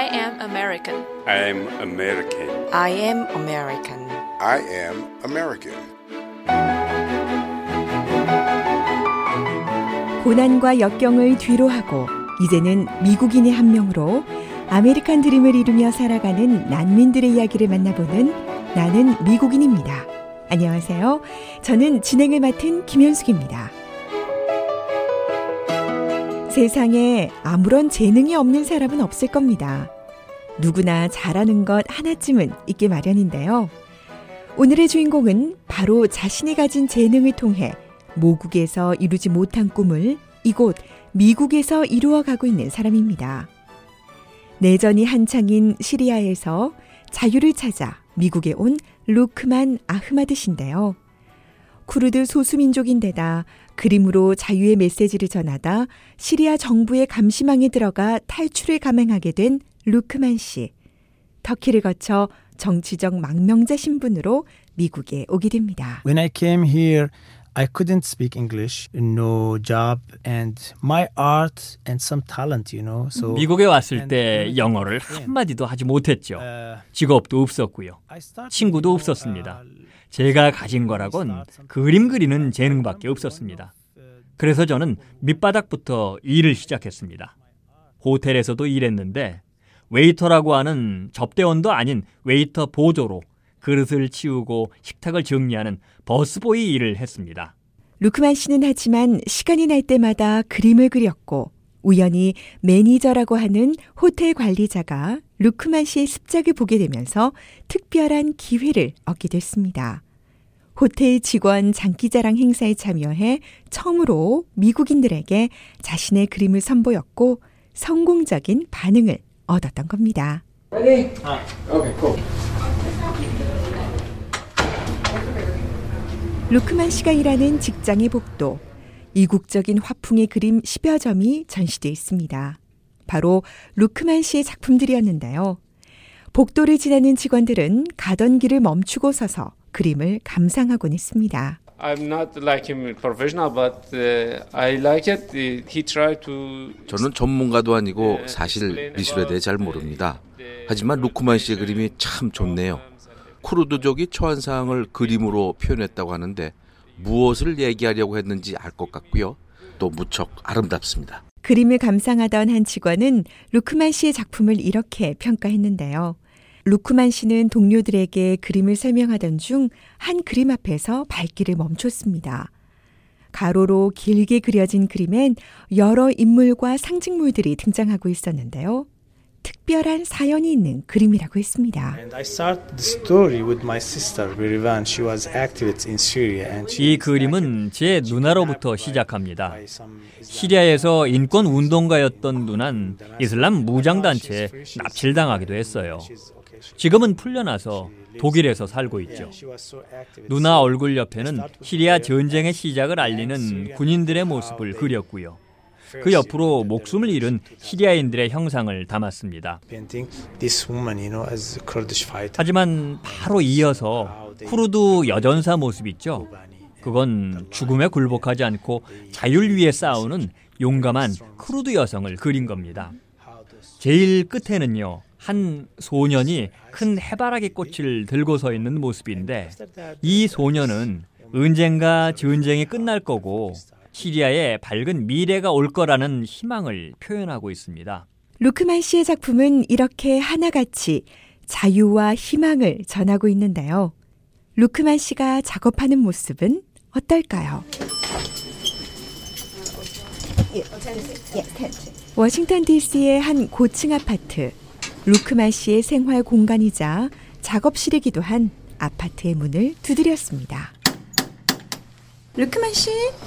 I am American. I am American. I am American. I am American. 고난과 역경을 뒤로하고 이제는 미국인의 한 명으로 아메리칸 드림을 이루며 살아가는 난민들의 이야기를 만나보는 나는 미국인입니다. 안녕하세요. 저는 진행을 맡은 김현숙입니다. 세상에 아무런 재능이 없는 사람은 없을 겁니다. 누구나 잘하는 것 하나쯤은 있기 마련인데요. 오늘의 주인공은 바로 자신이 가진 재능을 통해 모국에서 이루지 못한 꿈을 이곳 미국에서 이루어가고 있는 사람입니다. 내전이 한창인 시리아에서 자유를 찾아 미국에 온 루크만 아흐마드 씨인데요. 쿠르드 소수민족인데다 그림으로 자유의 메시지를 전하다 시리아 정부의 감시망에 들어가 탈출을 감행하게 된 루크만 씨. 터키를 거쳐 정치적 망명자 신분으로 미국에 오게 됩니다. When I came here, I couldn't speak English, no job, and my art and some talent, So 미국에 왔을 때 영어를 한마디도 하지 못했죠. 직업도 없었고요. 친구도 없었습니다. 제가 가진 거라곤 그림 그리는 재능밖에 없었습니다. 그래서 저는 밑바닥부터 일을 시작했습니다. 호텔에서도 일했는데 웨이터라고 하는 접대원도 아닌 웨이터 보조로 그릇을 치우고 식탁을 정리하는 버스보이 일을 했습니다. 루크만 씨는 하지만 시간이 날 때마다 그림을 그렸고 우연히 매니저라고 하는 호텔 관리자가 루크만 씨의 습작을 보게 되면서 특별한 기회를 얻게 됐습니다. 호텔 직원 장기자랑 행사에 참여해 처음으로 미국인들에게 자신의 그림을 선보였고 성공적인 반응을 얻었던 겁니다. Okay, cool. 루크만 씨가 일하는 직장의 복도, 이국적인 화풍의 그림 10여 점이 전시되어 있습니다. 바로 루크만 씨의 작품들이었는데요. 복도를 지나는 직원들은 가던 길을 멈추고 서서 그림을 감상하곤 했습니다. I'm not like him professional, but I like it. He tried to. 저는 전문가도 아니고 사실 미술에 대해 잘 모릅니다. 하지만 루크만 씨의 그림이 참 좋네요. 쿠르드족이 처한 상황을 그림으로 표현했다고 하는데 무엇을 얘기하려고 했는지 알 것 같고요. 또 무척 아름답습니다. 그림을 감상하던 한 직원은 루크만 씨의 작품을 이렇게 평가했는데요. 루크만 씨는 동료들에게 그림을 설명하던 중 한 그림 앞에서 발길을 멈췄습니다. 가로로 길게 그려진 그림엔 여러 인물과 상징물들이 등장하고 있었는데요. 특별한 사연이 있는 그림이라고 했습니다. 이 그림은 제 누나로부터 시작합니다. 시리아에서 인권 운동가였던 누나는 이슬람 무장단체에 납치당하기도 했어요. 지금은 풀려나서 독일에서 살고 있죠. 누나 얼굴 옆에는 시리아 전쟁의 시작을 알리는 군인들의 모습을 그렸고요. 그 옆으로 목숨을 잃은 시리아인들의 형상을 담았습니다. 하지만 바로 이어서 쿠르드 여전사 모습 있죠. 그건 죽음에 굴복하지 않고 자유를 위해 싸우는 용감한 쿠르드 여성을 그린 겁니다. 제일 끝에는요. 한 소년이 큰 해바라기 꽃을 들고 서 있는 모습인데 이 소년은 언젠가 전쟁이 끝날 거고 시리아에 밝은 미래가 올 거라는 희망을 표현하고 있습니다. 루크만 씨의 작품은 이렇게 하나같이 자유와 희망을 전하고 있는데요. 루크만 씨가 작업하는 모습은 어떨까요? 워싱턴 DC의 한 고층 아파트. 루크만 씨의 생활 공간이자 작업실이기도 한 아파트의 문을 두드렸습니다. 루크만 씨?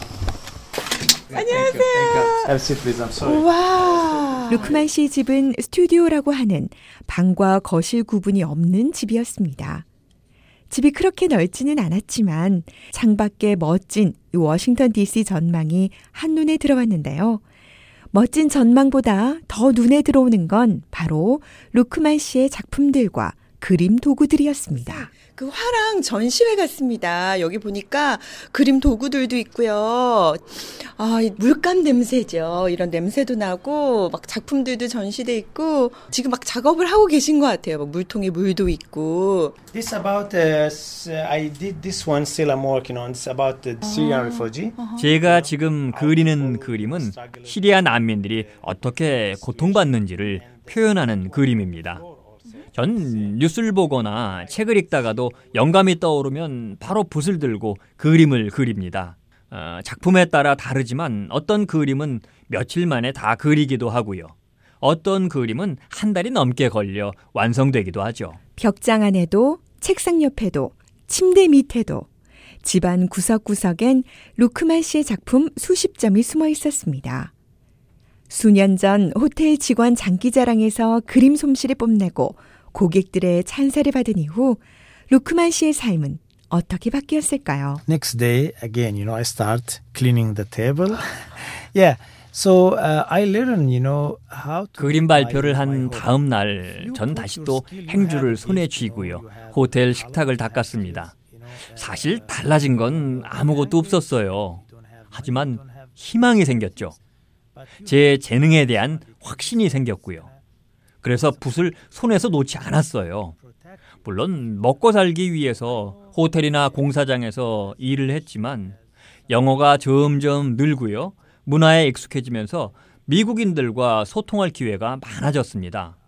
안녕하세요. 와. 루크만 씨 집은 스튜디오라고 하는 방과 거실 구분이 없는 집이었습니다. 집이 그렇게 넓지는 않았지만 창밖에 멋진 워싱턴 DC 전망이 한눈에 들어왔는데요. 멋진 전망보다 더 눈에 들어오는 건 바로 루크만 씨의 작품들과 그림 도구들이었습니다. 그 화랑 전시회 갔습니다. 여기 보니까 그림 도구들도 있고요. 이 물감 냄새죠. 이런 냄새도 나고 막 작품들도 전시돼 있고 지금 막 작업을 하고 계신 것 같아요. 막 물통에 물도 있고. This about I did this one still I'm working on. It's about the Syrian refugee. 제가 지금 그리는 그림은 시리아 난민들이 어떻게 고통받는지를 표현하는 그림입니다. 전 뉴스를 보거나 책을 읽다가도 영감이 떠오르면 바로 붓을 들고 그림을 그립니다. 작품에 따라 다르지만 어떤 그림은 며칠 만에 다 그리기도 하고요. 어떤 그림은 한 달이 넘게 걸려 완성되기도 하죠. 벽장 안에도 책상 옆에도 침대 밑에도 집안 구석구석엔 루크만 씨의 작품 수십 점이 숨어 있었습니다. 수년 전 호텔 직원 장기자랑에서 그림 솜씨를 뽐내고 고객들의 찬사를 받은 이후 루크만 씨의 삶은 어떻게 바뀌었을까요? Next day again, I start cleaning the table. Yeah. So I learn, how to 그림 발표를 한 다음 날 전 다시 또 행주를 손에 쥐고요. 호텔 식탁을 닦았습니다. 사실 달라진 건 아무것도 없었어요. 하지만 희망이 생겼죠. 제 재능에 대한 확신이 생겼고요. 그래서 붓을 손에서 놓지 않았어요. 물론 먹고 살기 위해서 호텔이나 공사장에서 일을 했지만 영어가 점점 늘고요. 문화에 익숙해지면서 미국인들과 소통할 기회가 많아졌습니다.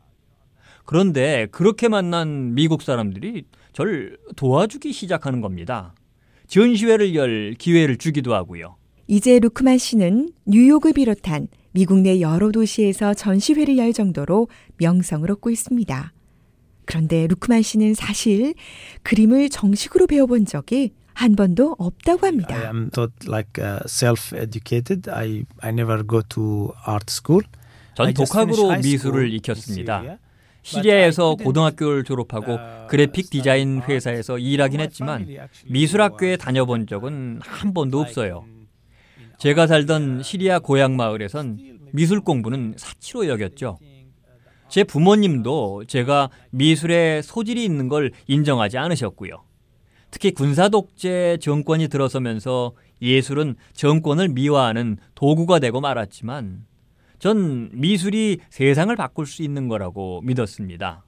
그런데 그렇게 만난 미국 사람들이 절 도와주기 시작하는 겁니다. 전시회를 열 기회를 주기도 하고요. 이제 루크만 씨는 뉴욕을 비롯한 미국 내 여러 도시에서 전시회를 열 정도로 명성을 얻고 있습니다. 그런데 루크만 씨는 사실 그림을 정식으로 배워본 적이 한 번도 없다고 합니다. I am taught like self-educated. I never go to art school. 전 독학으로 미술을 익혔습니다. 시리아에서 고등학교를 졸업하고 그래픽 디자인 회사에서 일하긴 했지만 미술학교에 다녀본 적은 한 번도 없어요. 제가 살던 시리아 고향 마을에선 미술 공부는 사치로 여겼죠. 제 부모님도 제가 미술에 소질이 있는 걸 인정하지 않으셨고요. 특히 군사 독재 정권이 들어서면서 예술은 정권을 미화하는 도구가 되고 말았지만 전 미술이 세상을 바꿀 수 있는 거라고 믿었습니다.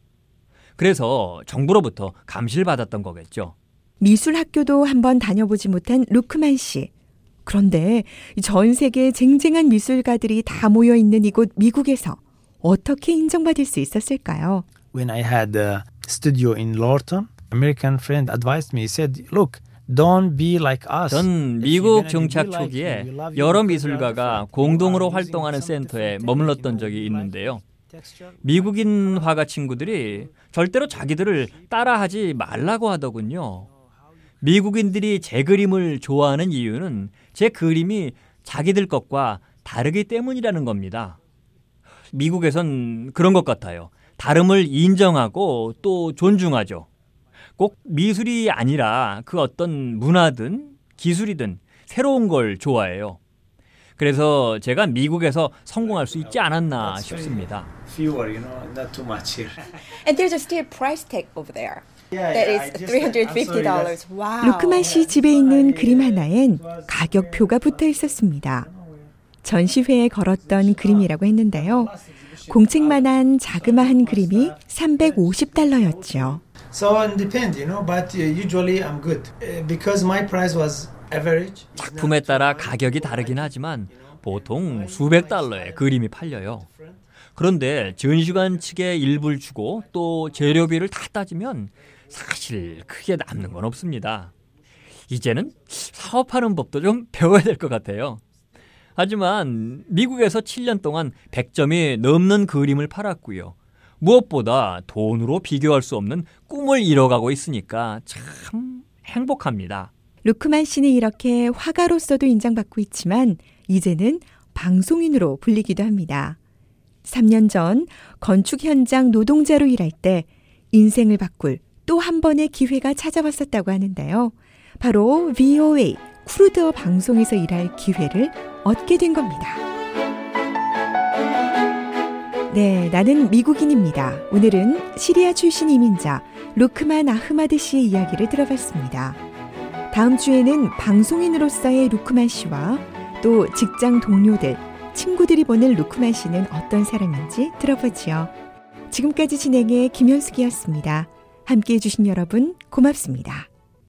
그래서 정부로부터 감시를 받았던 거겠죠. 미술 학교도 한번 다녀보지 못한 루크만 씨. 그런데 전 세계 쟁쟁한 미술가들이 다 모여 있는 이곳 미국에서 어떻게 인정받을 수 있었을까요? When I had a studio in Lorton, American friend advised me. He said, "Look, don't be like us." 전 미국 정착 초기에 여러 미술가가 공동으로 활동하는 센터에 머물렀던 적이 있는데요. 미국인 화가 친구들이 절대로 자기들을 따라하지 말라고 하더군요. 미국인들이 제 그림을 좋아하는 이유는 제 그림이 자기들 것과 다르기 때문이라는 겁니다. 미국에선 그런 것 같아요. 다름을 인정하고 또 존중하죠. 꼭 미술이 아니라 그 어떤 문화든 기술이든 새로운 걸 좋아해요. 그래서 제가 미국에서 성공할 수 있지 않았나 싶습니다. Fewer, not too much here. And there's a still price tag over there. That is $350. Wow. 루크만 씨 집에 있는 그림 하나엔 가격표가 붙어 있었습니다. 전시회에 걸었던 그림이라고 했는데요. 공책만한 자그마한 그림이 $350였죠. So it depends, but usually I'm good because my price was average. 작품에 따라 가격이 다르긴 하지만 보통 수백 달러의 그림이 팔려요. 그런데 전시관 측에 일부를 주고 또 재료비를 다 따지면 사실 크게 남는 건 없습니다. 이제는 사업하는 법도 좀 배워야 될 것 같아요. 하지만 미국에서 7년 동안 100점이 넘는 그림을 팔았고요. 무엇보다 돈으로 비교할 수 없는 꿈을 이뤄가고 있으니까 참 행복합니다. 루크만 씨는 이렇게 화가로서도 인정받고 있지만 이제는 방송인으로 불리기도 합니다. 3년 전 건축 현장 노동자로 일할 때 인생을 바꿀 또 한 번의 기회가 찾아왔었다고 하는데요. 바로 VOA 크루드어 방송에서 일할 기회를 얻게 된 겁니다. 네, 나는 미국인입니다. 오늘은 시리아 출신 이민자 루크만 아흐마드 씨의 이야기를 들어봤습니다. 다음 주에는 방송인으로서의 루크만 씨와 또 직장 동료들, 친구들이 보는 루크만 씨는 어떤 사람인지 들어보지요. 지금까지 진행의 김현숙이었습니다. 함께해 주신 여러분 고맙습니다.